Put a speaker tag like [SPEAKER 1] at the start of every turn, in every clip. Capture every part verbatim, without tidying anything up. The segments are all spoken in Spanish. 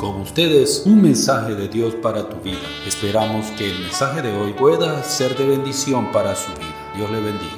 [SPEAKER 1] Con ustedes, un mensaje de Dios para tu vida. Esperamos que el mensaje de hoy pueda ser de bendición para su vida. Dios le bendiga.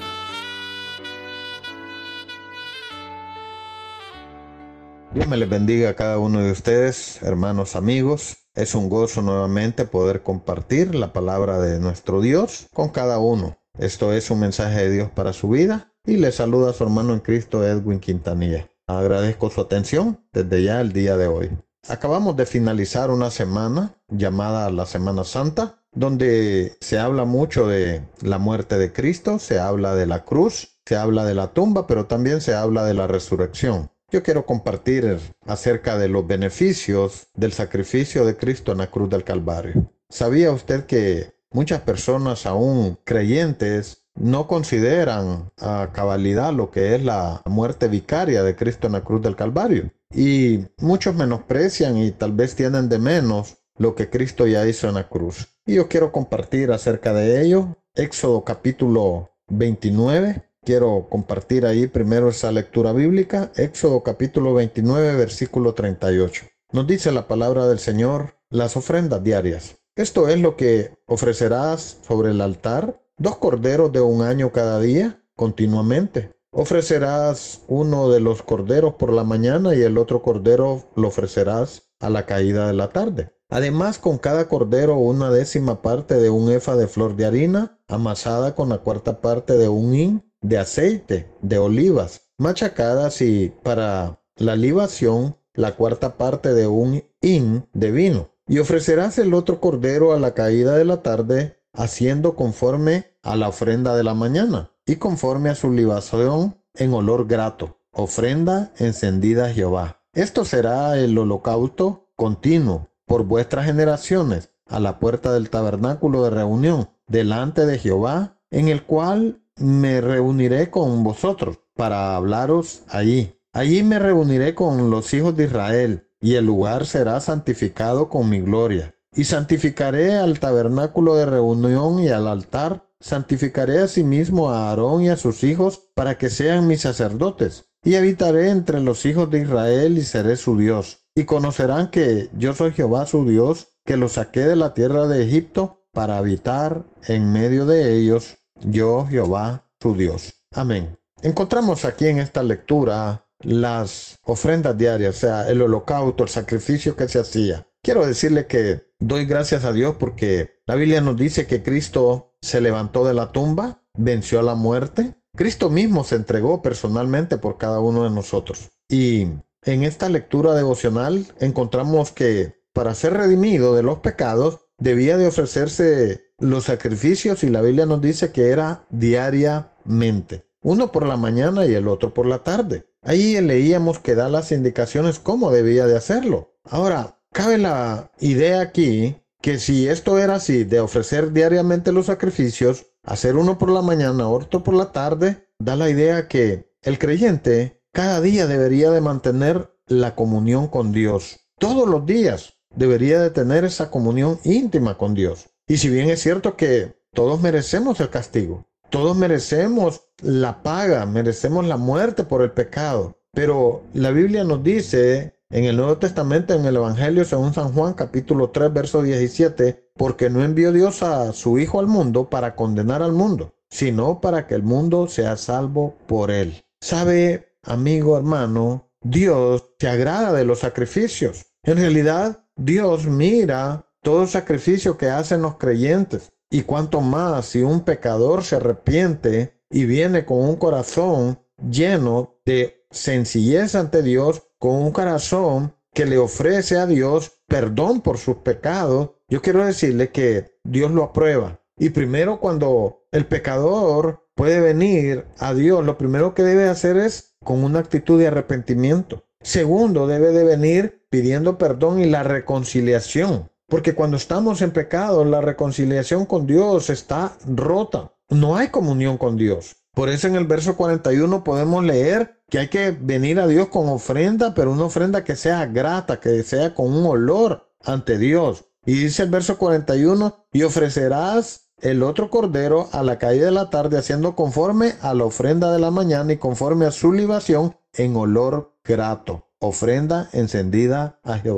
[SPEAKER 2] Dios me les bendiga a cada uno de ustedes, hermanos, amigos. Es un gozo nuevamente poder compartir la palabra de nuestro Dios con cada uno. Esto es un mensaje de Dios para su vida y le saluda a su hermano en Cristo, Edwin Quintanilla. Agradezco su atención desde ya el día de hoy. Acabamos de finalizar una semana llamada la Semana Santa, donde se habla mucho de la muerte de Cristo, se habla de la cruz, se habla de la tumba, pero también se habla de la resurrección. Yo quiero compartir acerca de los beneficios del sacrificio de Cristo en la cruz del Calvario. ¿Sabía usted que muchas personas, aún creyentes, no consideran a cabalidad lo que es la muerte vicaria de Cristo en la cruz del Calvario? Y muchos menosprecian y tal vez tienen de menos lo que Cristo ya hizo en la cruz. Y yo quiero compartir acerca de ello. Éxodo capítulo veintinueve. Quiero compartir ahí primero esa lectura bíblica. Éxodo capítulo veintinueve, versículo treinta y ocho. Nos dice la palabra del Señor, las ofrendas diarias. Esto es lo que ofrecerás sobre el altar, dos corderos de un año cada día, continuamente. Ofrecerás uno de los corderos por la mañana y el otro cordero lo ofrecerás a la caída de la tarde. Además, con cada cordero una décima parte de un efa de flor de harina, amasada con la cuarta parte de un hin de aceite de olivas, machacadas, y para la libación la cuarta parte de un hin de vino. Y ofrecerás el otro cordero a la caída de la tarde, haciendo conforme a la ofrenda de la mañana y conforme a su libación en olor grato, ofrenda encendida a Jehová. Esto será el holocausto continuo por vuestras generaciones a la puerta del tabernáculo de reunión delante de Jehová, en el cual me reuniré con vosotros para hablaros allí. Allí me reuniré con los hijos de Israel, y el lugar será santificado con mi gloria. Y santificaré al tabernáculo de reunión y al altar. Santificaré asimismo a Aarón y a sus hijos para que sean mis sacerdotes. Y habitaré entre los hijos de Israel y seré su Dios. Y conocerán que yo soy Jehová su Dios, que los saqué de la tierra de Egipto para habitar en medio de ellos, yo Jehová su Dios. Amén. Encontramos aquí en esta lectura las ofrendas diarias, o sea, el holocausto, el sacrificio que se hacía. Quiero decirle que doy gracias a Dios porque la Biblia nos dice que Cristo se levantó de la tumba, venció a la muerte. Cristo mismo se entregó personalmente por cada uno de nosotros. Y en esta lectura devocional encontramos que para ser redimido de los pecados debía de ofrecerse los sacrificios, y la Biblia nos dice que era diariamente. Uno por la mañana y el otro por la tarde. Ahí leíamos que da las indicaciones cómo debía de hacerlo. Ahora, cabe la idea aquí que si esto era así, de ofrecer diariamente los sacrificios, hacer uno por la mañana, otro por la tarde, da la idea que el creyente cada día debería de mantener la comunión con Dios. Todos los días debería de tener esa comunión íntima con Dios. Y si bien es cierto que todos merecemos el castigo, todos merecemos la paga, merecemos la muerte por el pecado, pero la Biblia nos dice en el Nuevo Testamento, en el Evangelio según San Juan, capítulo tres, verso diecisiete, porque no envió Dios a su Hijo al mundo para condenar al mundo, sino para que el mundo sea salvo por él. ¿Sabe, amigo, hermano? Dios se agrada de los sacrificios. En realidad, Dios mira todo el sacrificio que hacen los creyentes. Y cuanto más si un pecador se arrepiente y viene con un corazón lleno de sencillez ante Dios, con un corazón que le ofrece a Dios perdón por sus pecados, yo quiero decirle que Dios lo aprueba. Y primero, cuando el pecador puede venir a Dios, lo primero que debe hacer es con una actitud de arrepentimiento. Segundo, debe de venir pidiendo perdón y la reconciliación. Porque cuando estamos en pecado, la reconciliación con Dios está rota. No hay comunión con Dios. Por eso en el verso cuarenta y uno podemos leer que hay que venir a Dios con ofrenda, pero una ofrenda que sea grata, que sea con un olor ante Dios. Y dice el verso cuarenta y uno, y ofrecerás el otro cordero a la caída de la tarde, haciendo conforme a la ofrenda de la mañana y conforme a su libación en olor grato, ofrenda encendida a Jehová.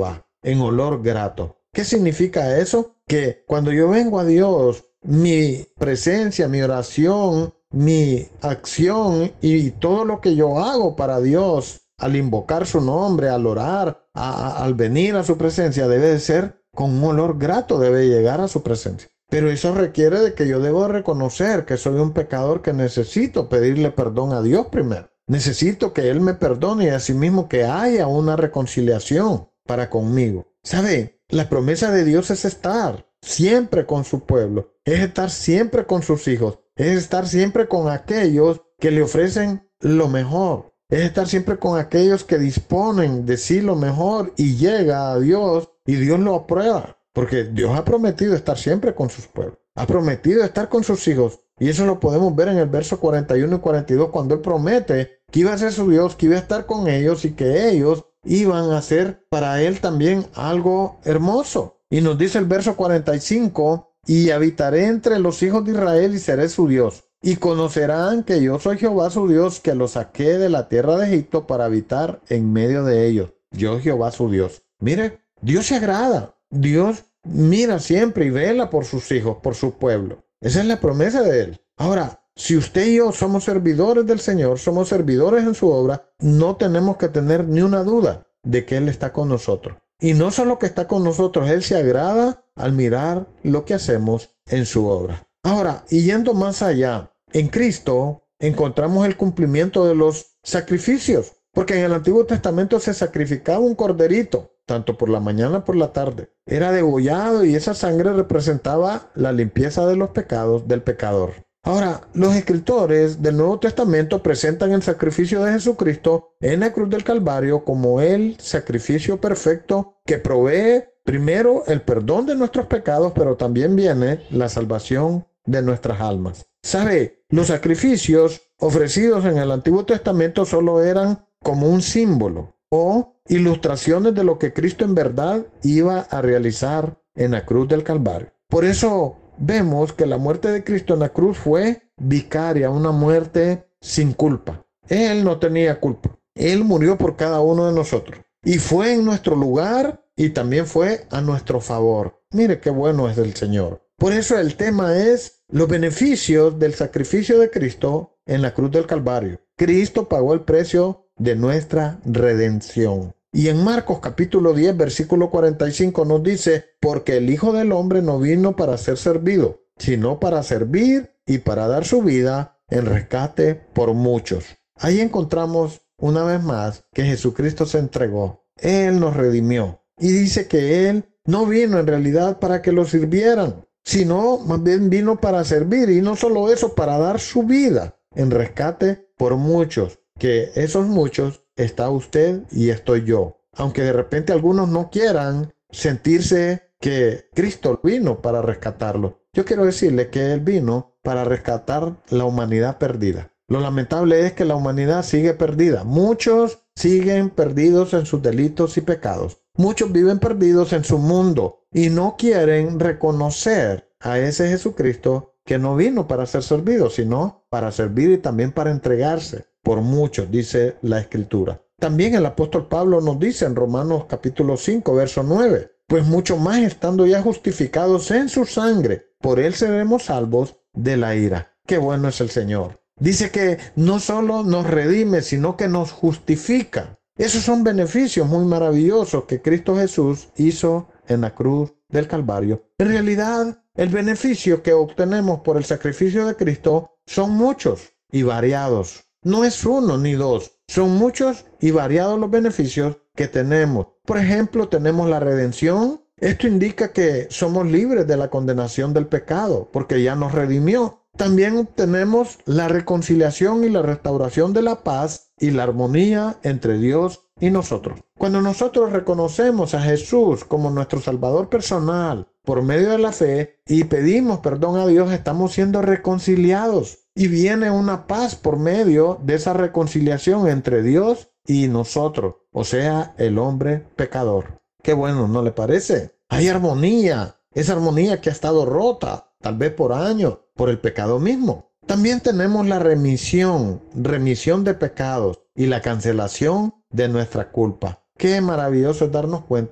[SPEAKER 2] en olor grato. ¿Qué significa eso? Que cuando yo vengo a Dios, mi presencia, mi oración, mi acción y todo lo que yo hago para Dios, al invocar su nombre, al orar, a, a, al venir a su presencia, debe de ser con un olor grato, debe llegar a su presencia. Pero eso requiere de que yo debo reconocer que soy un pecador, que necesito pedirle perdón a Dios primero. Necesito que Él me perdone y asimismo que haya una reconciliación para conmigo. ¿Sabe? La promesa de Dios es estar siempre con su pueblo, es estar siempre con sus hijos, es estar siempre con aquellos que le ofrecen lo mejor, es estar siempre con aquellos que disponen de sí lo mejor y llega a Dios y Dios lo aprueba. Porque Dios ha prometido estar siempre con sus pueblos. Ha prometido estar con sus hijos. Y eso lo podemos ver en el verso cuarenta y uno y cuarenta y dos, cuando Él promete que iba a ser su Dios, que iba a estar con ellos y que ellos iban a hacer para Él también algo hermoso. Y nos dice el verso cuarenta y cinco, y habitaré entre los hijos de Israel y seré su Dios. Y conocerán que yo soy Jehová su Dios, que los saqué de la tierra de Egipto para habitar en medio de ellos. Yo Jehová su Dios. Mire, Dios se agrada. Dios mira siempre y vela por sus hijos, por su pueblo. Esa es la promesa de Él. Ahora, si usted y yo somos servidores del Señor, somos servidores en su obra, no tenemos que tener ni una duda de que Él está con nosotros. Y no solo que está con nosotros, Él se agrada al mirar lo que hacemos en su obra. Ahora, y yendo más allá, en Cristo encontramos el cumplimiento de los sacrificios, porque en el Antiguo Testamento se sacrificaba un corderito, tanto por la mañana como por la tarde. Era degollado y esa sangre representaba la limpieza de los pecados del pecador. Ahora, los escritores del Nuevo Testamento presentan el sacrificio de Jesucristo en la cruz del Calvario como el sacrificio perfecto que provee primero el perdón de nuestros pecados, pero también viene la salvación de nuestras almas. ¿Sabe? Los sacrificios ofrecidos en el Antiguo Testamento solo eran como un símbolo o ilustraciones de lo que Cristo en verdad iba a realizar en la cruz del Calvario. Por eso vemos que la muerte de Cristo en la cruz fue vicaria, una muerte sin culpa. Él no tenía culpa. Él murió por cada uno de nosotros. Y fue en nuestro lugar y también fue a nuestro favor. Mire qué bueno es el Señor. Por eso el tema es los beneficios del sacrificio de Cristo en la cruz del Calvario. Cristo pagó el precio de nuestra redención. Y en Marcos capítulo diez, versículo cuarenta y cinco nos dice, porque el Hijo del Hombre no vino para ser servido, sino para servir y para dar su vida en rescate por muchos. Ahí encontramos una vez más que Jesucristo se entregó. Él nos redimió. Y dice que Él no vino en realidad para que lo sirvieran, sino más bien vino para servir. Y no solo eso, para dar su vida en rescate por muchos. Que esos muchos está usted y estoy yo. Aunque de repente algunos no quieran sentirse que Cristo vino para rescatarlo. Yo quiero decirle que Él vino para rescatar la humanidad perdida. Lo lamentable es que la humanidad sigue perdida. Muchos siguen perdidos en sus delitos y pecados. Muchos viven perdidos en su mundo y no quieren reconocer a ese Jesucristo que no vino para ser servido, sino para servir y también para entregarse por muchos, dice la Escritura. También el apóstol Pablo nos dice en Romanos capítulo cinco, verso nueve, pues mucho más estando ya justificados en su sangre, por Él seremos salvos de la ira. Qué bueno es el Señor. Dice que no solo nos redime, sino que nos justifica. Esos son beneficios muy maravillosos que Cristo Jesús hizo en la cruz del Calvario. En realidad, el beneficio que obtenemos por el sacrificio de Cristo son muchos y variados. No es uno ni dos, son muchos y variados los beneficios que tenemos. Por ejemplo, tenemos la redención. Esto indica que somos libres de la condenación del pecado, porque ya nos redimió. También obtenemos la reconciliación y la restauración de la paz y la armonía entre Dios y nosotros. Cuando nosotros reconocemos a Jesús como nuestro Salvador personal por medio de la fe y pedimos perdón a Dios, estamos siendo reconciliados. Y viene una paz por medio de esa reconciliación entre Dios y nosotros, o sea, el hombre pecador. Qué bueno, ¿no le parece? Hay armonía, esa armonía que ha estado rota, tal vez por años, por el pecado mismo. También tenemos la remisión, remisión de pecados y la cancelación de nuestra culpa. Qué maravilloso es darnos cuenta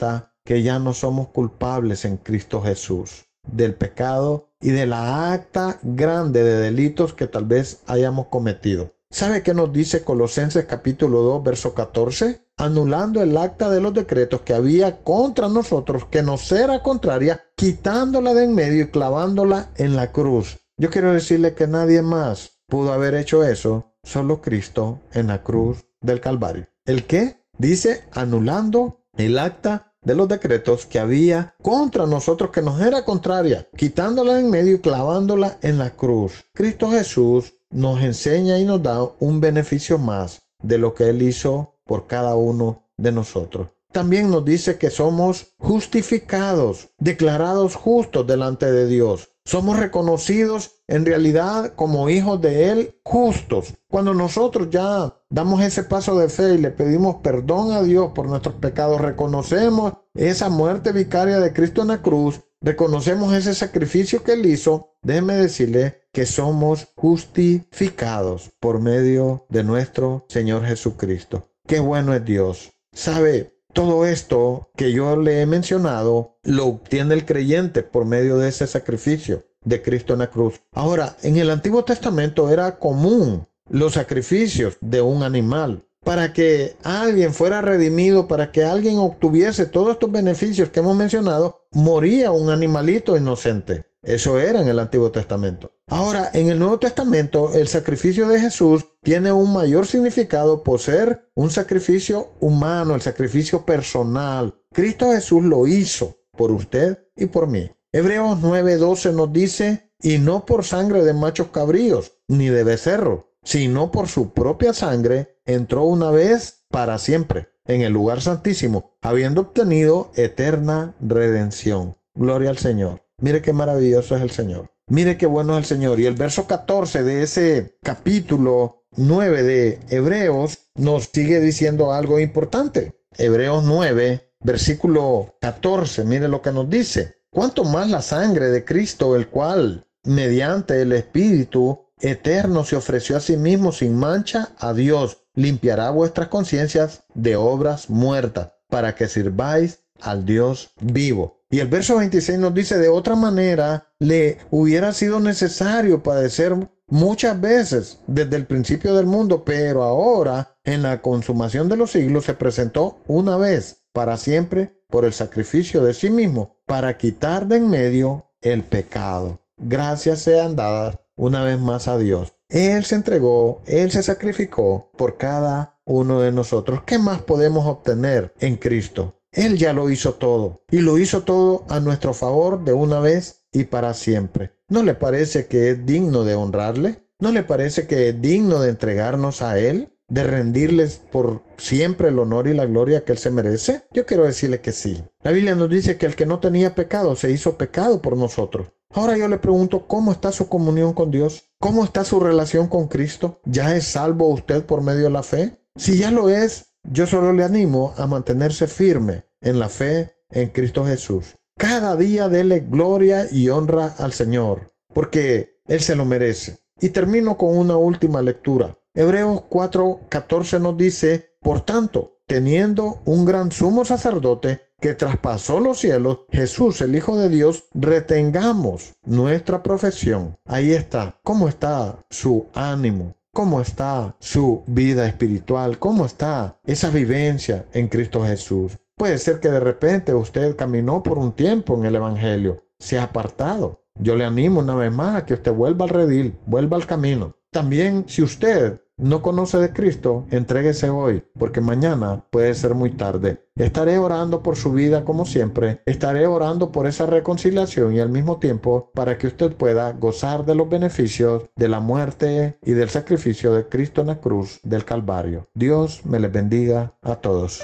[SPEAKER 2] que ya no somos culpables en Cristo Jesús del pecado y de la acta grande de delitos que tal vez hayamos cometido. ¿Sabe qué nos dice Colosenses capítulo dos, verso catorce? Anulando el acta de los decretos que había contra nosotros, que nos era contraria, quitándola de en medio y clavándola en la cruz. Yo quiero decirle que nadie más pudo haber hecho eso, solo Cristo en la cruz del Calvario. ¿El qué? Dice anulando el acta de los decretos que había contra nosotros, que nos era contraria, quitándola de en medio y clavándola en la cruz. Cristo Jesús nos enseña y nos da un beneficio más de lo que Él hizo por cada uno de nosotros. También nos dice que somos justificados, declarados justos delante de Dios. Somos reconocidos en realidad como hijos de Él justos. Cuando nosotros ya damos ese paso de fe y le pedimos perdón a Dios por nuestros pecados, reconocemos esa muerte vicaria de Cristo en la cruz, reconocemos ese sacrificio que Él hizo, déjeme decirle que somos justificados por medio de nuestro Señor Jesucristo. ¡Qué bueno es Dios! ¿Sabe? Todo esto que yo le he mencionado lo obtiene el creyente por medio de ese sacrificio de Cristo en la cruz. Ahora, en el Antiguo Testamento era común los sacrificios de un animal. Para que alguien fuera redimido, para que alguien obtuviese todos estos beneficios que hemos mencionado, moría un animalito inocente. Eso era en el Antiguo Testamento. Ahora, en el Nuevo Testamento, el sacrificio de Jesús tiene un mayor significado por ser un sacrificio humano, el sacrificio personal. Cristo Jesús lo hizo por usted y por mí. Hebreos nueve doce nos dice, y no por sangre de machos cabríos, ni de becerros, sino por su propia sangre, entró una vez para siempre en el lugar santísimo, habiendo obtenido eterna redención. Gloria al Señor. Mire qué maravilloso es el Señor. Mire qué bueno es el Señor. Y el verso catorce de ese capítulo nueve de Hebreos nos sigue diciendo algo importante. Hebreos nueve, versículo catorce, mire lo que nos dice. ¿Cuánto más la sangre de Cristo, el cual, mediante el Espíritu eterno, se ofreció a sí mismo sin mancha a Dios, limpiará vuestras conciencias de obras muertas, para que sirváis al Dios vivo? Y el verso veintiséis nos dice, de otra manera, le hubiera sido necesario padecer muchas veces desde el principio del mundo, pero ahora, en la consumación de los siglos, se presentó una vez para siempre por el sacrificio de sí mismo, para quitar de en medio el pecado. Gracias sean dadas una vez más a Dios. Él se entregó, Él se sacrificó por cada uno de nosotros. ¿Qué más podemos obtener en Cristo? Él ya lo hizo todo, y lo hizo todo a nuestro favor de una vez y para siempre. ¿No le parece que es digno de honrarle? ¿No le parece que es digno de entregarnos a Él? ¿De rendirles por siempre el honor y la gloria que Él se merece? Yo quiero decirle que sí. La Biblia nos dice que el que no tenía pecado se hizo pecado por nosotros. Ahora yo le pregunto, ¿cómo está su comunión con Dios? ¿Cómo está su relación con Cristo? ¿Ya es salvo usted por medio de la fe? Si ya lo es, yo solo le animo a mantenerse firme en la fe en Cristo Jesús. Cada día dele gloria y honra al Señor, porque Él se lo merece. Y termino con una última lectura. Hebreos cuatro catorce nos dice, por tanto, teniendo un gran sumo sacerdote que traspasó los cielos, Jesús, el Hijo de Dios, retengamos nuestra profesión. Ahí está. ¿Cómo está su ánimo? ¿Cómo está su vida espiritual? ¿Cómo está esa vivencia en Cristo Jesús? Puede ser que de repente usted caminó por un tiempo en el Evangelio, se ha apartado. Yo le animo una vez más a que usted vuelva al redil, vuelva al camino. También, si usted no conoce de Cristo, entréguese hoy, porque mañana puede ser muy tarde. Estaré orando por su vida como siempre. Estaré orando por esa reconciliación y al mismo tiempo para que usted pueda gozar de los beneficios de la muerte y del sacrificio de Cristo en la cruz del Calvario. Dios me les bendiga a todos.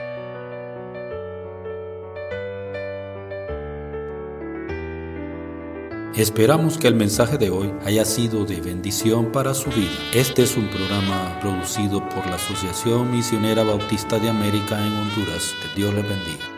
[SPEAKER 1] Esperamos que el mensaje de hoy haya sido de bendición para su vida. Este es un programa producido por la Asociación Misionera Bautista de América en Honduras. Que Dios les bendiga.